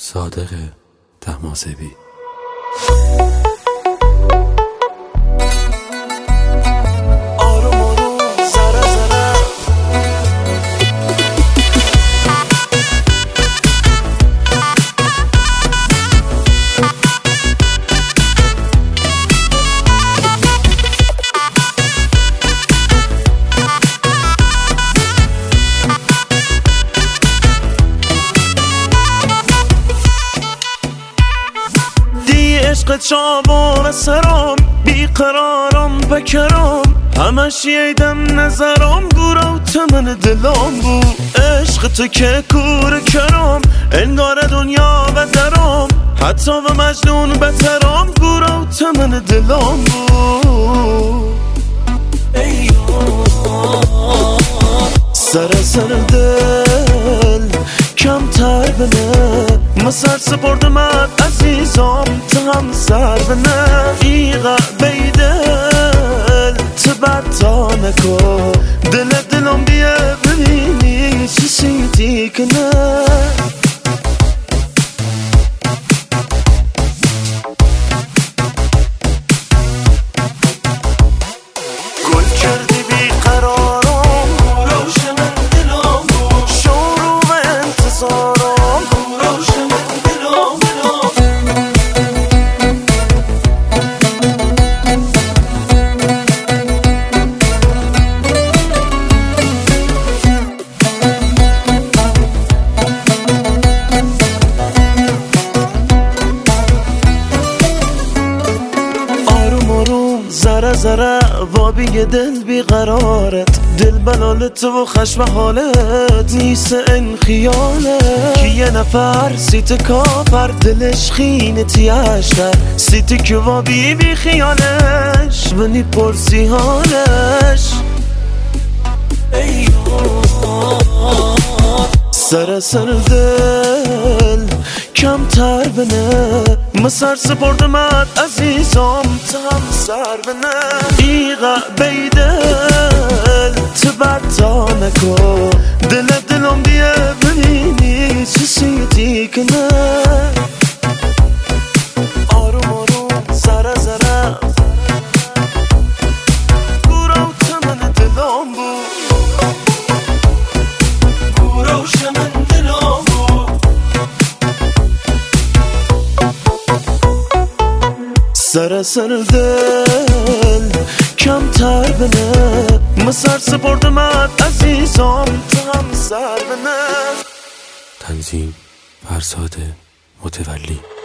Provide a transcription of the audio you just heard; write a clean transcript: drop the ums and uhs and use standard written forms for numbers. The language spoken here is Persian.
صادق طهماسبی. عشق چابان سرام بیقرارم بکرام همش ییدم نظرام گورا و تمن دلام بود عشق تو که کور کرام انگار دنیا و درام حتی و مجنون بترام گورا و تمن دلام بود سر دل کمتر بنه مسر سپردمت عزیزم تو هم سر بنه ایغا بیدل تو بدتا نکو دلم بیه ببینی چی سیدی کنه گل کردی بیقرارم روشن دلم شروع انتظارم روشن دلم آروم آروم ذره ذره وابی دل بیقرارت دل بلالت و خشم حالت نیست این خیالت که یه نفر سیت کافر دلش خینتی اشتر سیتی که وابی بی خیالش ونی پرسی حالش سر دل کمتر بنه مسر سپردمت عزیزم تو هم سر بنه ایغا بیدل تو بدتا نکو دلم بیه ببینی چی سیدی کنه آروم آروم ذره ذره گورا و تمن دلم بود گورا و شمن دلم بود سر دل کمتر بنه مسر سپردمت عزیزم تو هم سر بنه. تنظیم فرزاد متولی.